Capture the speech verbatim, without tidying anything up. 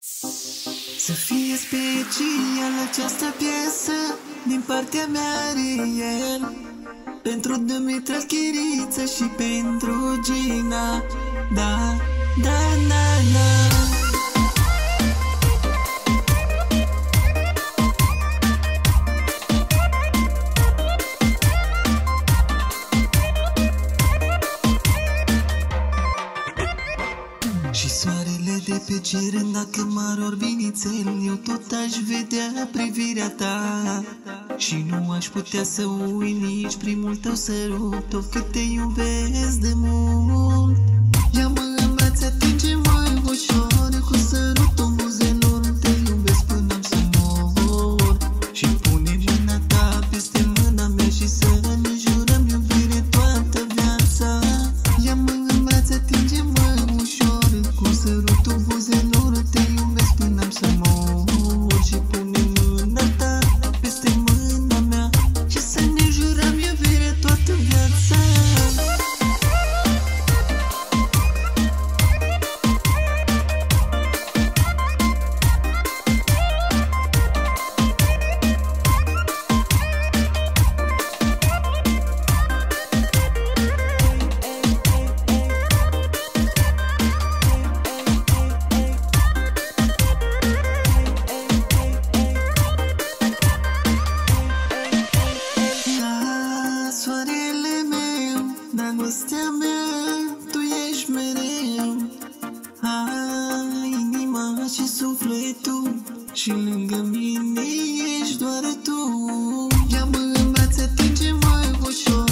Să fie special această piesă din partea mea, Ariel, pentru Dumitru Chiriță și pentru Gina. Da, da, na, na. Și soarele de pe cer, dacă m-ar orbi nițel, eu tot aș vedea privirea ta. Și nu aș putea să uit nici primul tău sărut, of cât te iubesc de mult. Ia-mă în brațe, atinge-mă ușor, cu sărutul buzelor, te iubesc până să mor. Și pune mâna ta peste mâna mea și să ne jurăm iubire toată viața. Ia-mă în brațe, atinge-mă ușor, cu sărutul buzelor, te iubesc până să mor. Și pune mâna ta peste mâna mea și să ne jurăm iubire toată viața. Dragostea mea, tu ești mereu. Ai inima și sufletul și lângă mine ești doar tu. Ia-mă în brațe, atinge-mă ușor,